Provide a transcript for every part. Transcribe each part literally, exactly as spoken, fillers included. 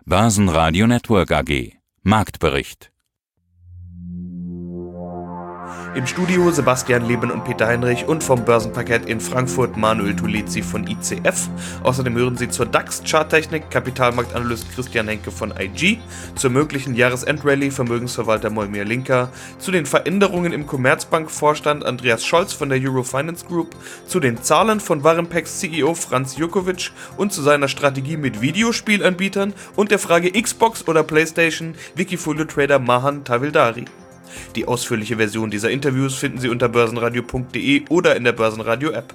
Börsenradio Network A G. Marktbericht. Im Studio Sebastian Leben und Peter Heinrich und vom Börsenparkett in Frankfurt Manuel Tulezi von I C F. Außerdem hören Sie zur DAX-Charttechnik Kapitalmarktanalyst Christian Henke von I G, zur möglichen Jahresendrallye Vermögensverwalter Moimir Linker, zu den Veränderungen im Commerzbank-Vorstand Andreas Scholz von der Eurofinance Group, zu den Zahlen von Warenpex C E O Franz Jurkovic und zu seiner Strategie mit Videospielanbietern und der Frage Xbox oder Playstation Wikifolio-Trader Mahan Tavildari. Die ausführliche Version dieser Interviews finden Sie unter börsenradio punkt de oder in der Börsenradio-App.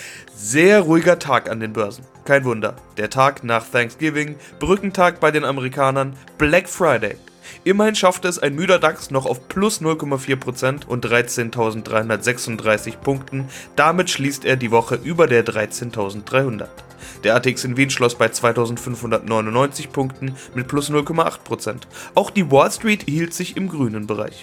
Sehr ruhiger Tag an den Börsen. Kein Wunder. Der Tag nach Thanksgiving, Brückentag bei den Amerikanern, Black Friday. Immerhin schaffte es ein müder DAX noch auf plus null Komma vier Prozent und dreizehntausenddreihundertsechsunddreißig Punkten. Damit schließt er die Woche über der dreizehntausenddreihundert. Der A T X in Wien schloss bei zweitausendfünfhundertneunundneunzig Punkten mit plus null Komma acht Prozent. Auch die Wall Street hielt sich im grünen Bereich.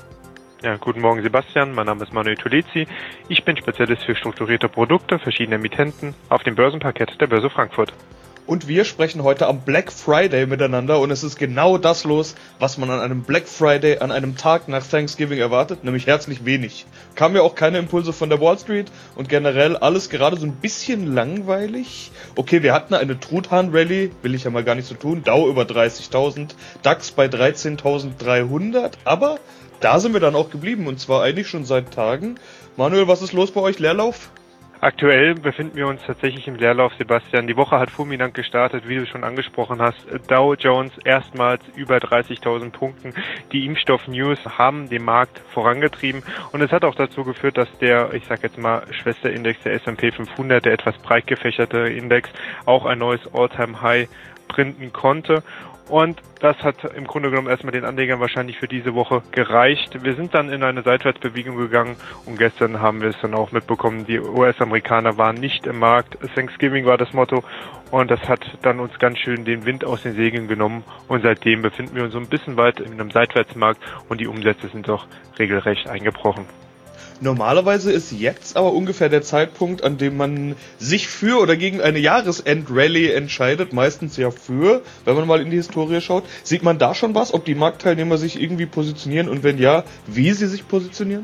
Ja, guten Morgen Sebastian, mein Name ist Manuel Tulezi. Ich bin Spezialist für strukturierte Produkte verschiedener Emittenten auf dem Börsenparkett der Börse Frankfurt. Und wir sprechen heute am Black Friday miteinander und es ist genau das los, was man an einem Black Friday, an einem Tag nach Thanksgiving erwartet, nämlich herzlich wenig. Kamen ja auch keine Impulse von der Wall Street und generell alles gerade so ein bisschen langweilig. Okay, wir hatten eine Truthahn-Rallye, will ich ja mal gar nicht so tun, Dow über dreißigtausend, DAX bei dreizehntausenddreihundert, aber da sind wir dann auch geblieben und zwar eigentlich schon seit Tagen. Manuel, was ist los bei euch? Leerlauf? Aktuell befinden wir uns tatsächlich im Leerlauf, Sebastian. Die Woche hat fulminant gestartet, wie du schon angesprochen hast. Dow Jones erstmals über dreißigtausend Punkten. Die Impfstoff-News haben den Markt vorangetrieben und es hat auch dazu geführt, dass der, ich sag jetzt mal, Schwesterindex der S und P fünfhundert, der etwas breit gefächerte Index, auch ein neues All-Time-High printen konnte. Und das hat im Grunde genommen erstmal den Anlegern wahrscheinlich für diese Woche gereicht. Wir sind dann in eine Seitwärtsbewegung gegangen und gestern haben wir es dann auch mitbekommen, die U S-Amerikaner waren nicht im Markt. Thanksgiving war das Motto und das hat dann uns ganz schön den Wind aus den Segeln genommen und seitdem befinden wir uns so ein bisschen weit in einem Seitwärtsmarkt und die Umsätze sind doch regelrecht eingebrochen. Normalerweise ist jetzt aber ungefähr der Zeitpunkt, an dem man sich für oder gegen eine Jahresendrallye entscheidet, meistens ja für, wenn man mal in die Historie schaut. Sieht man da schon was, ob die Marktteilnehmer sich irgendwie positionieren und wenn ja, wie sie sich positionieren?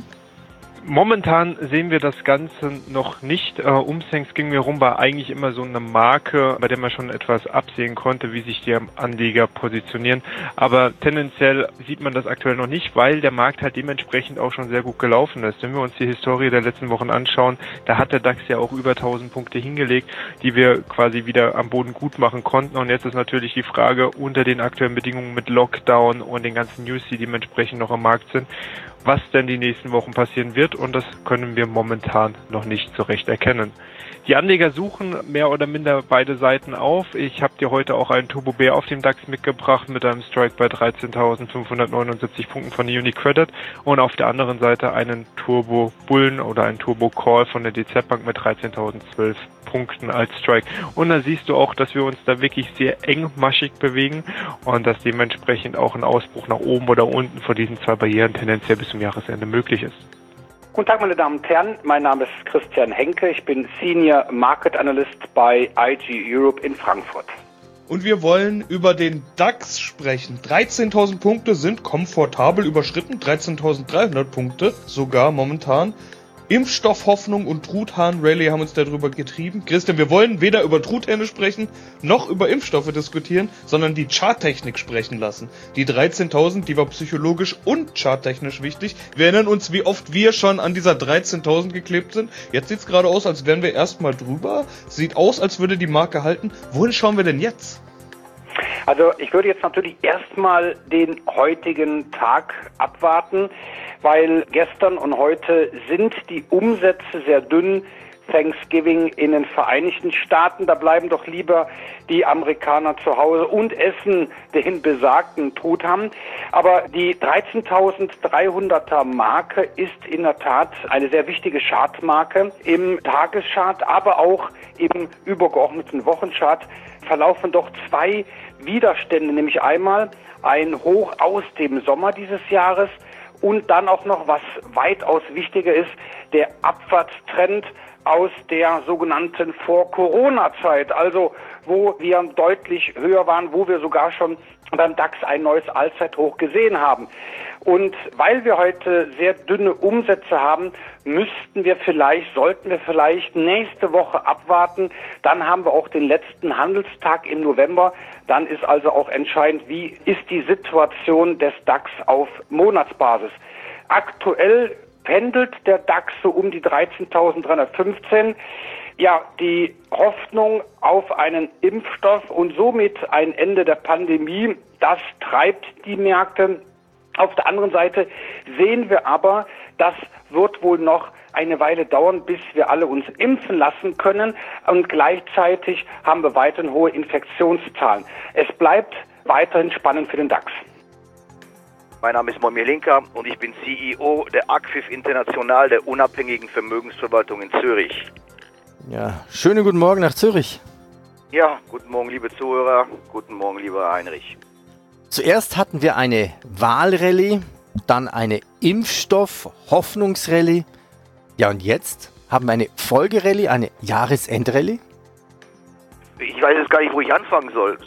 Momentan sehen wir das Ganze noch nicht. Äh, um Thanksgiving herum war eigentlich immer so eine Marke, bei der man schon etwas absehen konnte, wie sich die Anleger positionieren. Aber tendenziell sieht man das aktuell noch nicht, weil der Markt halt dementsprechend auch schon sehr gut gelaufen ist. Wenn wir uns die Historie der letzten Wochen anschauen, da hat der DAX ja auch über tausend Punkte hingelegt, die wir quasi wieder am Boden gut machen konnten. Und jetzt ist natürlich die Frage, unter den aktuellen Bedingungen mit Lockdown und den ganzen News, die dementsprechend noch am Markt sind, was denn die nächsten Wochen passieren wird und das können wir momentan noch nicht so recht erkennen. Die Anleger suchen mehr oder minder beide Seiten auf. Ich habe dir heute auch einen Turbo Bär auf dem DAX mitgebracht mit einem Strike bei dreizehntausendfünfhundertneunundsiebzig Punkten von der UniCredit und auf der anderen Seite einen Turbo Bullen oder einen Turbo Call von der D Z Bank mit dreizehntausendzwölf Punkten als Strike. Und da siehst du auch, dass wir uns da wirklich sehr engmaschig bewegen und dass dementsprechend auch ein Ausbruch nach oben oder unten von diesen zwei Barrieren tendenziell bis zum Jahresende möglich ist. Guten Tag, meine Damen und Herren. Mein Name ist Christian Henke. Ich bin Senior Market Analyst bei I G Europe in Frankfurt. Und wir wollen über den DAX sprechen. dreizehntausend Punkte sind komfortabel überschritten. dreizehntausenddreihundert Punkte sogar momentan. Impfstoffhoffnung und Truthahn-Rallye haben uns darüber getrieben. Christian, wir wollen weder über Truthähne sprechen, noch über Impfstoffe diskutieren, sondern die Charttechnik sprechen lassen. Die dreizehntausend, die war psychologisch und charttechnisch wichtig. Wir erinnern uns, wie oft wir schon an dieser dreizehntausend geklebt sind. Jetzt sieht es gerade aus, als wären wir erstmal drüber. Sieht aus, als würde die Marke halten. Wohin schauen wir denn jetzt? Also ich würde jetzt natürlich erstmal den heutigen Tag abwarten, weil gestern und heute sind die Umsätze sehr dünn. Thanksgiving in den Vereinigten Staaten, da bleiben doch lieber die Amerikaner zu Hause und essen den besagten Truthahn. Aber die dreizehntausenddreihunderter Marke ist in der Tat eine sehr wichtige Chartmarke. Im Tageschart, aber auch im übergeordneten Wochenchart verlaufen doch zwei Widerstände, nämlich einmal ein Hoch aus dem Sommer dieses Jahres und dann auch noch, was weitaus wichtiger ist, der Abwärtstrend aus der sogenannten Vor-Corona-Zeit, also wo wir deutlich höher waren, wo wir sogar schon beim DAX ein neues Allzeithoch gesehen haben. Und weil wir heute sehr dünne Umsätze haben, müssten wir vielleicht, sollten wir vielleicht nächste Woche abwarten. Dann haben wir auch den letzten Handelstag im November. Dann ist also auch entscheidend, wie ist die Situation des DAX auf Monatsbasis. Aktuell pendelt der DAX so um die dreizehntausenddreihundertfünfzehn. Ja, die Hoffnung auf einen Impfstoff und somit ein Ende der Pandemie, das treibt die Märkte. Auf der anderen Seite sehen wir aber, das wird wohl noch eine Weile dauern, bis wir alle uns impfen lassen können. Und gleichzeitig haben wir weiterhin hohe Infektionszahlen. Es bleibt weiterhin spannend für den DAX. Mein Name ist Momir Linker und ich bin C E O der A C F I F International, der unabhängigen Vermögensverwaltung in Zürich. Ja, schönen guten Morgen nach Zürich. Ja, guten Morgen, liebe Zuhörer. Guten Morgen, lieber Heinrich. Zuerst hatten wir eine Wahlrallye, dann eine Impfstoff-Hoffnungsrallye. Ja, und jetzt haben wir eine Folgerallye, eine Jahresendrallye. Ich weiß jetzt gar nicht, wo ich anfangen soll.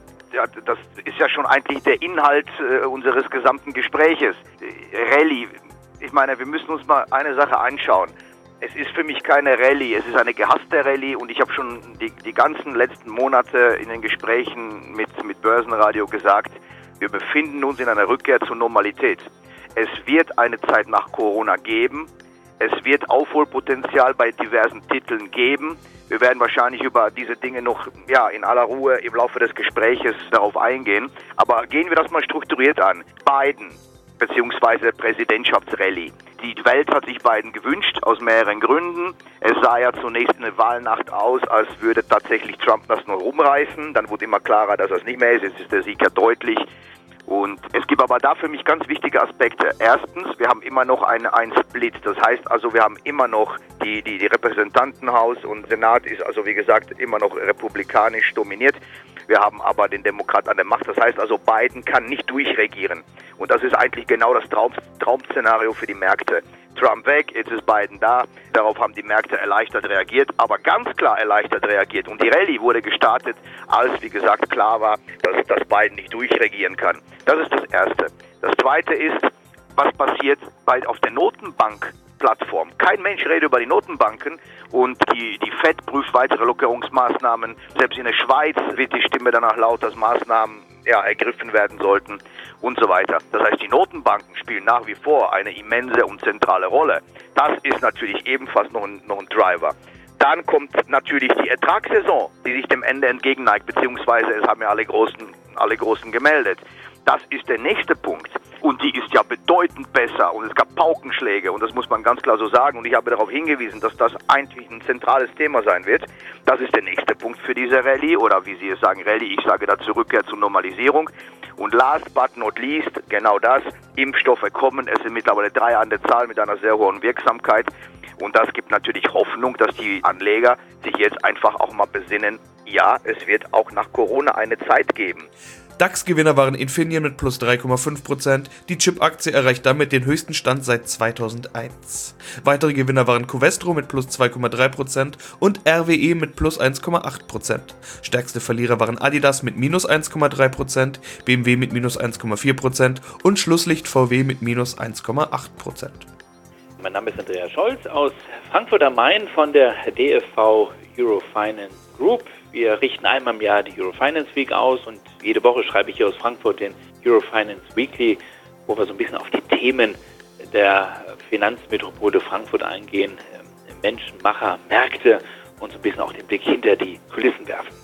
Das ist ja schon eigentlich der Inhalt unseres gesamten Gespräches. Rallye. Ich meine, wir müssen uns mal eine Sache anschauen. Es ist für mich keine Rallye, es ist eine gehasste Rallye und ich habe schon die, die ganzen letzten Monate in den Gesprächen mit, mit Börsenradio gesagt, wir befinden uns in einer Rückkehr zur Normalität. Es wird eine Zeit nach Corona geben, es wird Aufholpotenzial bei diversen Titeln geben. Wir werden wahrscheinlich über diese Dinge noch ja, in aller Ruhe im Laufe des Gespräches darauf eingehen. Aber gehen wir das mal strukturiert an. Biden beziehungsweise Präsidentschaftsrallye. Die Welt hat sich Biden gewünscht, aus mehreren Gründen. Es sah ja zunächst eine Wahlnacht aus, als würde tatsächlich Trump das nur rumreißen. Dann wurde immer klarer, dass das nicht mehr ist. Jetzt ist der Sieg ja deutlich. Und es gibt aber da für mich ganz wichtige Aspekte. Erstens, wir haben immer noch einen, einen Split. Das heißt also, wir haben immer noch die, die, die Repräsentantenhaus und Senat ist also, wie gesagt, immer noch republikanisch dominiert. Wir haben aber den Demokrat an der Macht. Das heißt also, Biden kann nicht durchregieren. Und das ist eigentlich genau das Traum, Traum-Szenario für die Märkte. Trump weg, jetzt ist Biden da. Darauf haben die Märkte erleichtert reagiert, aber ganz klar erleichtert reagiert. Und die Rallye wurde gestartet, als, wie gesagt, klar war, dass, dass Biden nicht durchregieren kann. Das ist das Erste. Das Zweite ist, was passiert bei, auf der Notenbank-Plattform. Kein Mensch redet über die Notenbanken und die, die Fed prüft weitere Lockerungsmaßnahmen. Selbst in der Schweiz wird die Stimme danach laut, dass Maßnahmen ja, ergriffen werden sollten und so weiter. Das heißt, die Notenbanken spielen nach wie vor eine immense und zentrale Rolle. Das ist natürlich ebenfalls noch ein, noch ein Driver. Dann kommt natürlich die Ertragssaison, die sich dem Ende entgegenneigt, beziehungsweise es haben ja alle Großen, alle Großen gemeldet. Das ist der nächste Punkt. Und die ist ja bedeutend besser und es gab Paukenschläge und das muss man ganz klar so sagen und ich habe darauf hingewiesen, dass das eigentlich ein zentrales Thema sein wird. Das ist der nächste Punkt für diese Rallye oder wie Sie es sagen, Rallye, ich sage dazu Rückkehr zur Normalisierung. Und last but not least, genau das, Impfstoffe kommen, es sind mittlerweile drei an der Zahl mit einer sehr hohen Wirksamkeit und das gibt natürlich Hoffnung, dass die Anleger sich jetzt einfach auch mal besinnen, ja, es wird auch nach Corona eine Zeit geben. DAX-Gewinner waren Infineon mit plus drei Komma fünf Prozent, die Chip-Aktie erreicht damit den höchsten Stand seit zweitausendeins. Weitere Gewinner waren Covestro mit plus zwei Komma drei Prozent und R W E mit plus eins Komma acht Prozent. Stärkste Verlierer waren Adidas mit minus eins Komma drei Prozent, B M W mit minus eins Komma vier Prozent und Schlusslicht V W mit minus eins Komma acht Prozent. Mein Name ist Andreas Scholz aus Frankfurt am Main von der D F V Eurofinance Group. Wir richten einmal im Jahr die Eurofinance Week aus und jede Woche schreibe ich hier aus Frankfurt den Eurofinance Weekly, wo wir so ein bisschen auf die Themen der Finanzmetropole Frankfurt eingehen, Menschen, Macher, Märkte und so ein bisschen auch den Blick hinter die Kulissen werfen.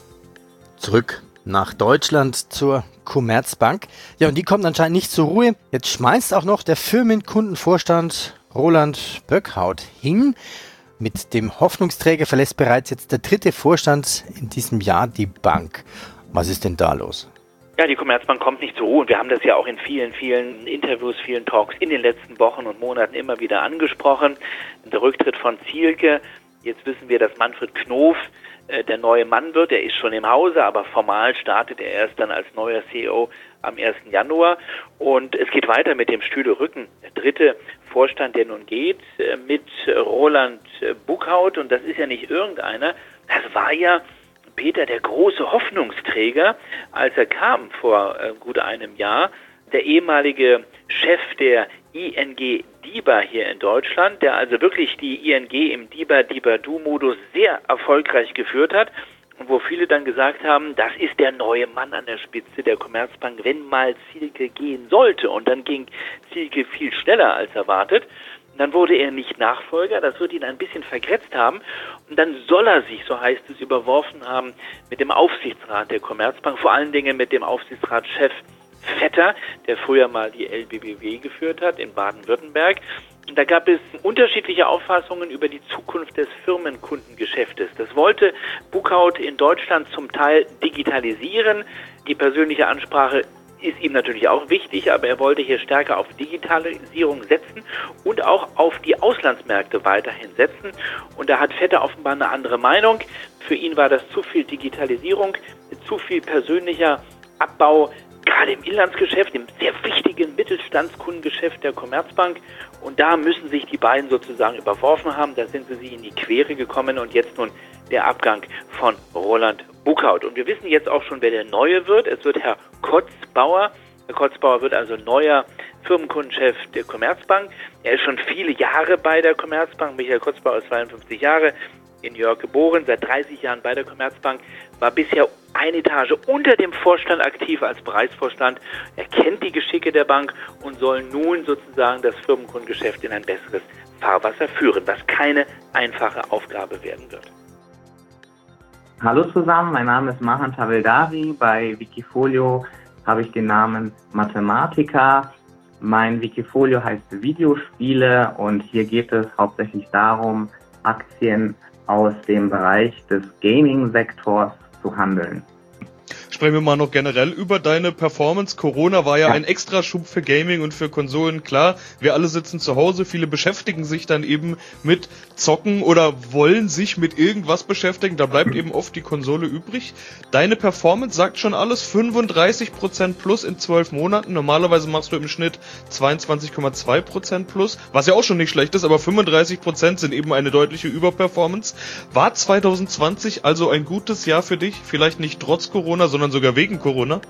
Zurück nach Deutschland zur Commerzbank. Ja, und die kommt anscheinend nicht zur Ruhe. Jetzt schmeißt auch noch der Firmenkundenvorstand Roland Böckhaut hin. Mit dem Hoffnungsträger verlässt bereits jetzt der dritte Vorstand in diesem Jahr die Bank. Was ist denn da los? Ja, die Commerzbank kommt nicht zur Ruhe und wir haben das ja auch in vielen, vielen Interviews, vielen Talks in den letzten Wochen und Monaten immer wieder angesprochen. Der Rücktritt von Zielke, jetzt wissen wir, dass Manfred Knof äh, der neue Mann wird. Er ist schon im Hause, aber formal startet er erst dann als neuer C E O am ersten Januar. Und es geht weiter mit dem Stühle-Rücken. Der dritte Vorstand, der nun geht, äh, mit Roland äh, Buckhaut. Und das ist ja nicht irgendeiner. Das war ja Peter, der große Hoffnungsträger, als er kam vor äh, gut einem Jahr. Der ehemalige Chef der I N G DiBa hier in Deutschland, der also wirklich die I N G im DiBa-DiBa-Du-Modus sehr erfolgreich geführt hat und wo viele dann gesagt haben, das ist der neue Mann an der Spitze der Commerzbank, wenn mal Zielke gehen sollte. Und dann ging Zielke viel schneller als erwartet. Dann wurde er nicht Nachfolger, das wird ihn ein bisschen vergrätzt haben. Und dann soll er sich, so heißt es, überworfen haben mit dem Aufsichtsrat der Commerzbank, vor allen Dingen mit dem Aufsichtsratschef Vetter, der früher mal die L B B W geführt hat in Baden-Württemberg. Und da gab es unterschiedliche Auffassungen über die Zukunft des Firmenkundengeschäftes. Das wollte Buckhaut in Deutschland zum Teil digitalisieren. Die persönliche Ansprache ist ihm natürlich auch wichtig, aber er wollte hier stärker auf Digitalisierung setzen und auch auf die Auslandsmärkte weiterhin setzen. Und da hat Vetter offenbar eine andere Meinung. Für ihn war das zu viel Digitalisierung, zu viel persönlicher Abbau, gerade im Inlandsgeschäft, im sehr wichtigen Mittelstandskundengeschäft der Commerzbank. Und da müssen sich die beiden sozusagen überworfen haben. Da sind sie sich in die Quere gekommen und jetzt nun der Abgang von Roland Buckhaut. Und wir wissen jetzt auch schon, wer der Neue wird. Es wird Herr Kotzbauer. Herr Kotzbauer wird also neuer Firmenkundenchef der Commerzbank. Er ist schon viele Jahre bei der Commerzbank. Michael Kotzbauer ist zweiundfünfzig Jahre, in New York geboren, seit dreißig Jahren bei der Commerzbank, war bisher eine Etage unter dem Vorstand aktiv als Bereichsvorstand. Er kennt die Geschicke der Bank und soll nun sozusagen das Firmenkundengeschäft in ein besseres Fahrwasser führen, was keine einfache Aufgabe werden wird. Hallo zusammen, mein Name ist Mahan Taveldari. Bei Wikifolio habe ich den Namen Mathematiker. Mein Wikifolio heißt Videospiele und hier geht es hauptsächlich darum, Aktien aus dem Bereich des Gaming-Sektors zu handeln. Sprechen wir mal noch generell über deine Performance. Corona war ja, ja ein Extraschub für Gaming und für Konsolen. Klar, wir alle sitzen zu Hause, viele beschäftigen sich dann eben mit Zocken oder wollen sich mit irgendwas beschäftigen. Da bleibt eben oft die Konsole übrig. Deine Performance sagt schon alles, fünfunddreißig Prozent plus in zwölf Monaten. Normalerweise machst du im Schnitt zweiundzwanzig Komma zwei Prozent plus, was ja auch schon nicht schlecht ist, aber fünfunddreißig Prozent sind eben eine deutliche Überperformance. War zwanzig zwanzig also ein gutes Jahr für dich? Vielleicht nicht trotz Corona, sondern sogar wegen Corona?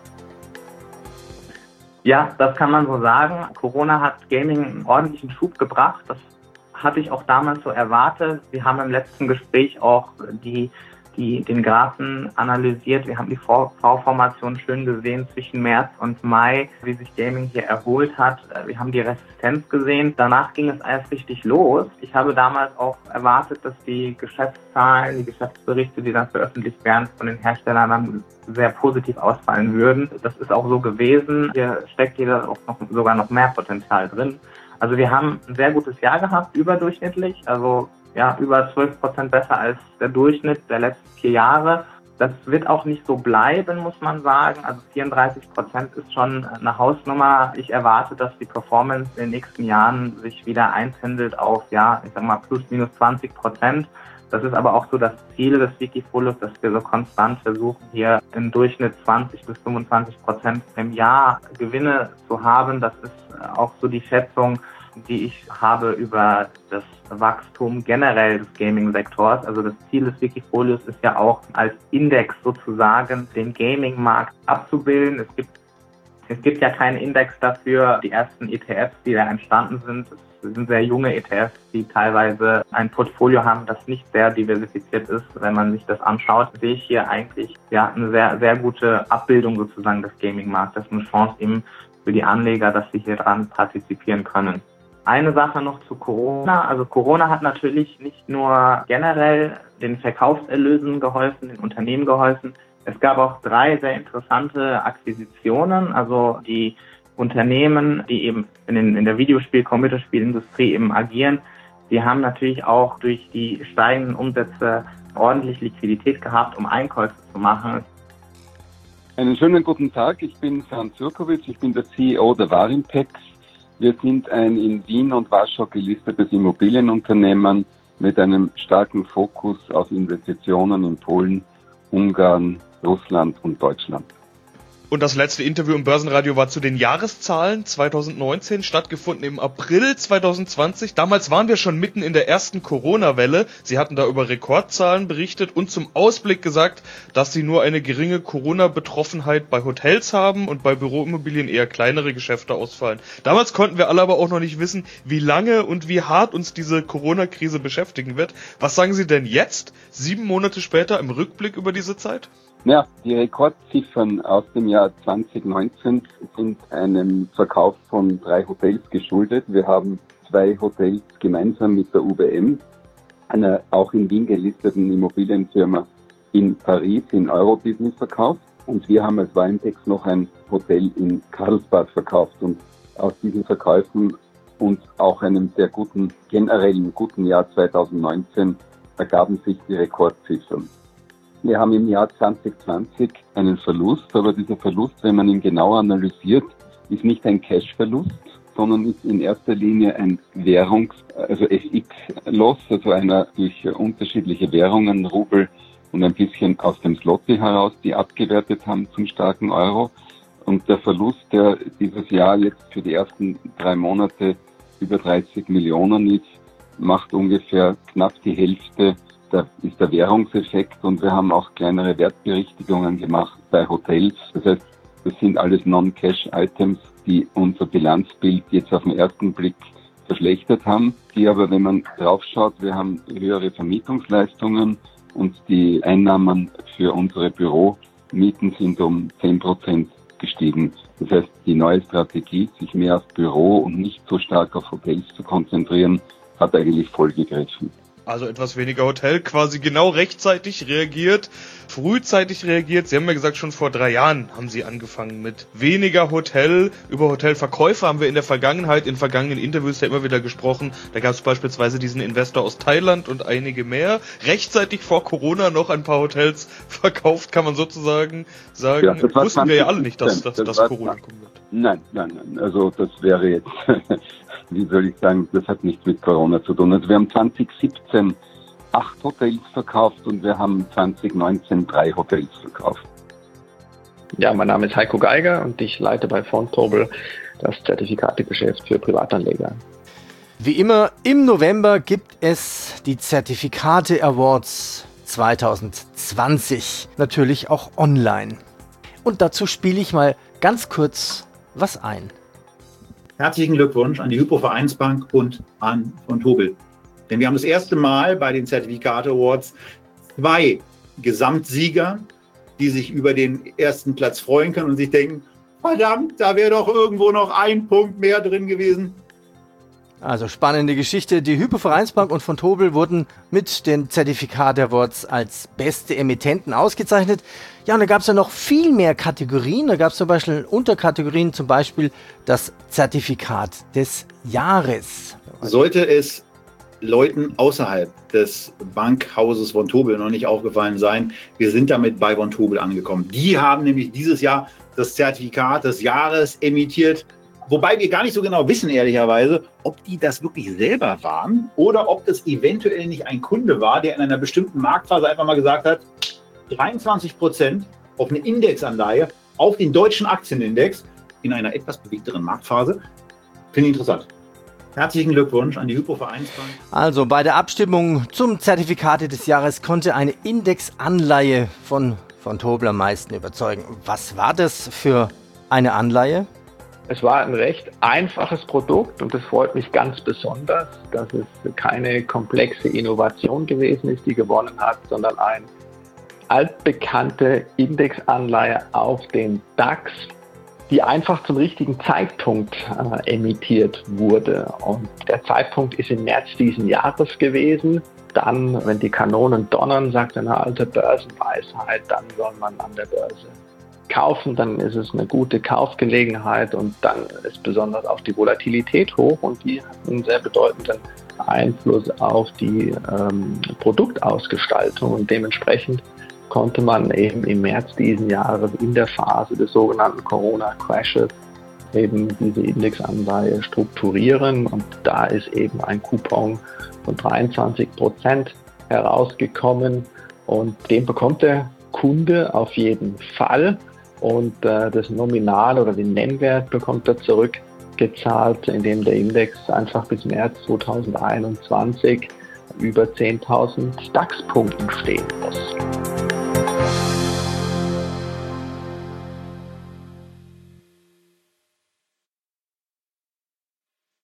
Ja, das kann man so sagen. Corona hat Gaming einen ordentlichen Schub gebracht. Das hatte ich auch damals so erwartet. Wir haben im letzten Gespräch auch die, die, den Graphen analysiert. Wir haben die V-Formation schön gesehen zwischen März und Mai, wie sich Gaming hier erholt hat. Wir haben die Resistenz gesehen. Danach ging es erst richtig los. Ich habe damals auch erwartet, dass die Geschäftszahlen, die Geschäftsberichte, die dann veröffentlicht werden von den Herstellern, dann sehr positiv ausfallen würden. Das ist auch so gewesen. Hier steckt jeder auch noch, sogar noch mehr Potenzial drin. Also wir haben ein sehr gutes Jahr gehabt, überdurchschnittlich. Also ja, über zwölf Prozent besser als der Durchschnitt der letzten vier Jahre. Das wird auch nicht so bleiben, muss man sagen. Also vierunddreißig Prozent ist schon eine Hausnummer. Ich erwarte, dass die Performance in den nächsten Jahren sich wieder einpendelt auf, ja, ich sag mal, plus minus zwanzig Prozent. Das ist aber auch so das Ziel des Wikifolios, dass wir so konstant versuchen, hier im Durchschnitt zwanzig bis fünfundzwanzig Prozent im Jahr Gewinne zu haben. Das ist auch so die Schätzung, die ich habe über das Wachstum generell des Gaming-Sektors. Also das Ziel des Wikifolios ist ja auch als Index sozusagen den Gaming-Markt abzubilden. Es gibt, es gibt ja keinen Index dafür. Die ersten E T Fs, die da entstanden sind, es sind sehr junge E T Fs, die teilweise ein Portfolio haben, das nicht sehr diversifiziert ist. Wenn man sich das anschaut, sehe ich hier eigentlich ja eine sehr, sehr gute Abbildung sozusagen des Gaming-Marktes. Eine Chance eben für die Anleger, dass sie hier dran partizipieren können. Eine Sache noch zu Corona. Also Corona hat natürlich nicht nur generell den Verkaufserlösen geholfen, den Unternehmen geholfen. Es gab auch drei sehr interessante Akquisitionen. Also die Unternehmen, die eben in, den, in der Videospiel-, Computerspielindustrie eben agieren, die haben natürlich auch durch die steigenden Umsätze ordentlich Liquidität gehabt, um Einkäufe zu machen. Einen schönen guten Tag, ich bin Franz Jurkovic, ich bin der C E O der Warimpex. Wir sind ein in Wien und Warschau gelistetes Immobilienunternehmen mit einem starken Fokus auf Investitionen in Polen, Ungarn, Russland und Deutschland. Und das letzte Interview im Börsenradio war zu den Jahreszahlen zwanzig neunzehn, stattgefunden im April zwanzig zwanzig. Damals waren wir schon mitten in der ersten Corona-Welle. Sie hatten da über Rekordzahlen berichtet und zum Ausblick gesagt, dass Sie nur eine geringe Corona-Betroffenheit bei Hotels haben und bei Büroimmobilien eher kleinere Geschäfte ausfallen. Damals konnten wir alle aber auch noch nicht wissen, wie lange und wie hart uns diese Corona-Krise beschäftigen wird. Was sagen Sie denn jetzt, sieben Monate später, im Rückblick über diese Zeit? Ja, die Rekordziffern aus dem Jahr zwanzig neunzehn sind einem Verkauf von drei Hotels geschuldet. Wir haben zwei Hotels gemeinsam mit der U B M, einer auch in Wien gelisteten Immobilienfirma, in Paris in Eurobusiness verkauft. Und wir haben als Weintex noch ein Hotel in Karlsbad verkauft. Und aus diesen Verkäufen und auch einem sehr guten, generellen guten Jahr zwanzig neunzehn ergaben sich die Rekordziffern. Wir haben im Jahr zwanzig zwanzig einen Verlust, aber dieser Verlust, wenn man ihn genau analysiert, ist nicht ein Cash-Verlust, sondern ist in erster Linie ein Währungs-, also F X-Loss, also einer durch unterschiedliche Währungen, Rubel und ein bisschen aus dem Zloty heraus, die abgewertet haben zum starken Euro. Und der Verlust, der dieses Jahr jetzt für die ersten drei Monate über dreißig Millionen ist, macht ungefähr knapp die Hälfte. Da ist der Währungseffekt und wir haben auch kleinere Wertberichtigungen gemacht bei Hotels. Das heißt, das sind alles Non-Cash-Items, die unser Bilanzbild jetzt auf den ersten Blick verschlechtert haben, die aber, wenn man draufschaut, wir haben höhere Vermietungsleistungen und die Einnahmen für unsere Büromieten sind um zehn Prozent gestiegen. Das heißt, die neue Strategie, sich mehr auf Büro und nicht so stark auf Hotels zu konzentrieren, hat eigentlich voll gegriffen. Also etwas weniger Hotel, quasi genau rechtzeitig reagiert, frühzeitig reagiert. Sie haben ja gesagt, schon vor drei Jahren haben Sie angefangen mit weniger Hotel. Über Hotelverkäufe haben wir in der Vergangenheit, in vergangenen Interviews ja immer wieder gesprochen. Da gab es beispielsweise diesen Investor aus Thailand und einige mehr. Rechtzeitig vor Corona noch ein paar Hotels verkauft, kann man sozusagen sagen. Ja, das wussten wir ja alle nicht, dass, dass, das dass Corona kommen wird. Nein, nein, nein. Also das wäre jetzt... Wie soll ich sagen, das hat nichts mit Corona zu tun. Also wir haben zwanzig siebzehn acht Hotels verkauft und wir haben zwanzig neunzehn drei Hotels verkauft. Ja, mein Name ist Heiko Geiger und ich leite bei Vontobel das Zertifikategeschäft für Privatanleger. Wie immer, im November gibt es die Zertifikate Awards zwanzig zwanzig. Natürlich auch online. Und dazu spiele ich mal ganz kurz was ein. Herzlichen Glückwunsch an die Hypo Vereinsbank und an Vontobel. Denn wir haben das erste Mal bei den Zertifikate Awards zwei Gesamtsieger, die sich über den ersten Platz freuen können und sich denken, verdammt, da wäre doch irgendwo noch ein Punkt mehr drin gewesen. Also spannende Geschichte. Die Hypo Vereinsbank und Vontobel wurden mit den Zertifikate Awards als beste Emittenten ausgezeichnet. Ja, und da gab es ja noch viel mehr Kategorien. Da gab es zum Beispiel Unterkategorien, zum Beispiel das Zertifikat des Jahres. Sollte es Leuten außerhalb des Bankhauses Vontobel noch nicht aufgefallen sein, wir sind damit bei Vontobel angekommen. Die haben nämlich dieses Jahr das Zertifikat des Jahres emittiert. Wobei wir gar nicht so genau wissen, ehrlicherweise, ob die das wirklich selber waren oder ob das eventuell nicht ein Kunde war, der in einer bestimmten Marktphase einfach mal gesagt hat, dreiundzwanzig Prozent auf eine Indexanleihe, auf den deutschen Aktienindex in einer etwas bewegteren Marktphase. Finde ich interessant. Herzlichen Glückwunsch an die Hypo Vereinsbank. Also bei der Abstimmung zum Zertifikate des Jahres konnte eine Indexanleihe von Vontobel am meisten überzeugen. Was war das für eine Anleihe? Es war ein recht einfaches Produkt und es freut mich ganz besonders, dass es keine komplexe Innovation gewesen ist, die gewonnen hat, sondern ein altbekannte Indexanleihe auf den DAX, die einfach zum richtigen Zeitpunkt äh, emittiert wurde. Und der Zeitpunkt ist im März diesen Jahres gewesen. Dann, wenn die Kanonen donnern, sagt eine alte Börsenweisheit, dann soll man an der Börse kaufen, dann ist es eine gute Kaufgelegenheit und dann ist besonders auch die Volatilität hoch und die hat einen sehr bedeutenden Einfluss auf die ähm, Produktausgestaltung und dementsprechend konnte man eben im März diesen Jahres in der Phase des sogenannten Corona-Crashes eben diese Indexanleihe strukturieren. Und da ist eben ein Coupon von dreiundzwanzig Prozent herausgekommen. Und den bekommt der Kunde auf jeden Fall. Und äh, das Nominal oder den Nennwert bekommt er zurückgezahlt, indem der Index einfach bis März zweitausendeinundzwanzig über zehntausend DAX-Punkten stehen muss.